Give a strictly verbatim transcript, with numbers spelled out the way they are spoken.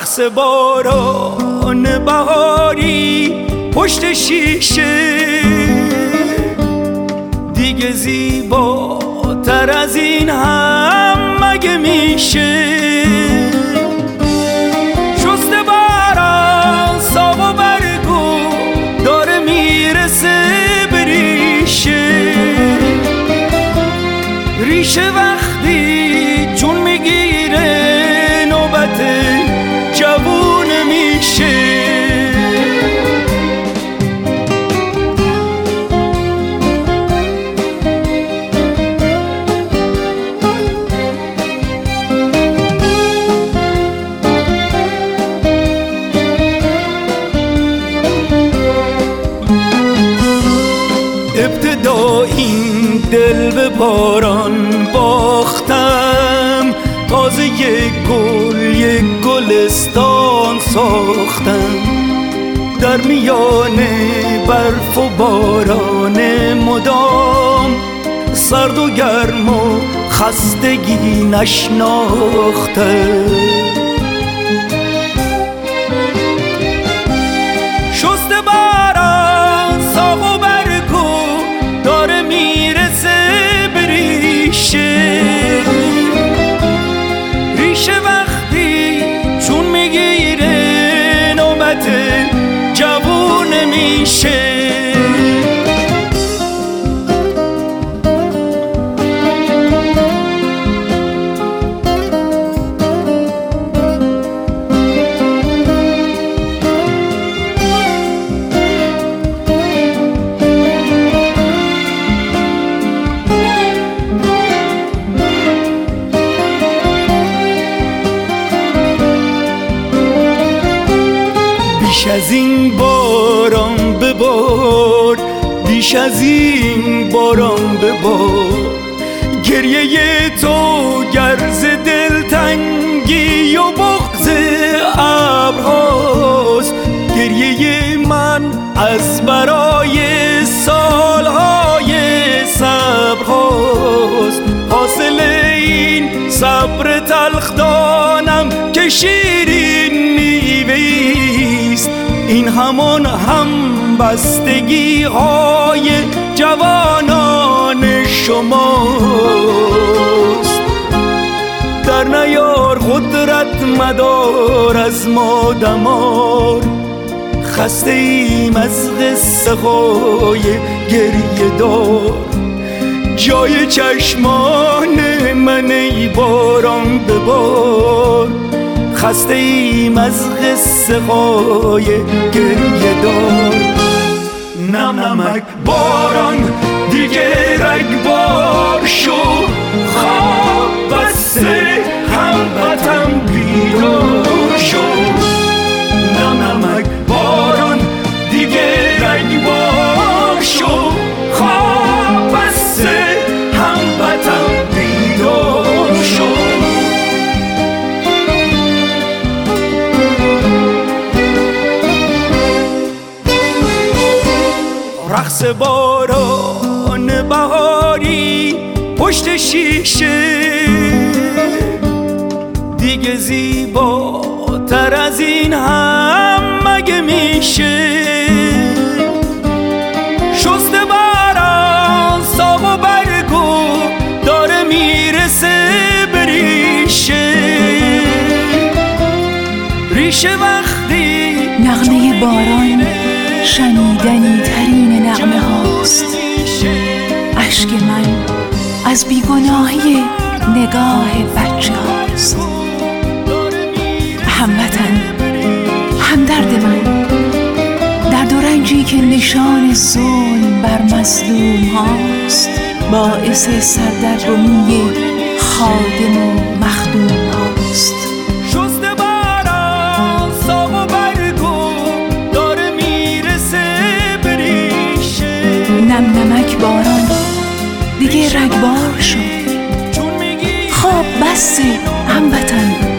رقص باران بهاری پشت شیشه، دیگه زیباتر از این هم مگه میشه؟ شسته باران ساق و برگو داره میرسه به ریشه، ریشه وقتی جون میگیره نوبت جوون میشه. ابتدا این دل به باران باختم، تازه یک گل یک گلستان ساختم، در میان برف و باران مدام، سرد و گرم و خستگی نشناختم. شسته باران ساق و برگو داره میرسه به ریشه، ریشه وقتی چون میگیره نوبت جوون میشه. بیش از این باران ببار، بیش از این باران ببار، گریه تو گرز دلتنگی و بغض ابرهاست، گریه من از برای سالهای صبرهاست. حاصل این صبر تلخ دانم که شیرین میوه‌ایست، این همان هم بستگی های جوانان شماست. در نیار قدرت مدار از ما دمار، خسته ایم از قصه های گریه دار، جای چشمان من ای باران ببار، خسته ایم از قصه های گریه دار. نم نمک باران دیگه رگبار شو، خواب بسته هموطن بیدار شو. نم نمک باران دیگه رگبار شو، خواب بسته هموطن بیدار شو. رقص باران بهاری پشت شیشه، دیگه زیباتر از این هم مگه میشه؟ شسته باران ساق و برگو داره میرسه به ریشه، ریشه وقتی نغمه باران شنیدنی ترین نغمه هاست. اشک من از بیگناهی نگاه بچه هاست. هموطن همدرد من، درد و رنجی که نشان ظلم بر مظلوم هاست، باعث سردرگمی خادم و مخدوم هاست. نم نمک باران دیگه رگبار شد، خواب بسته هموطن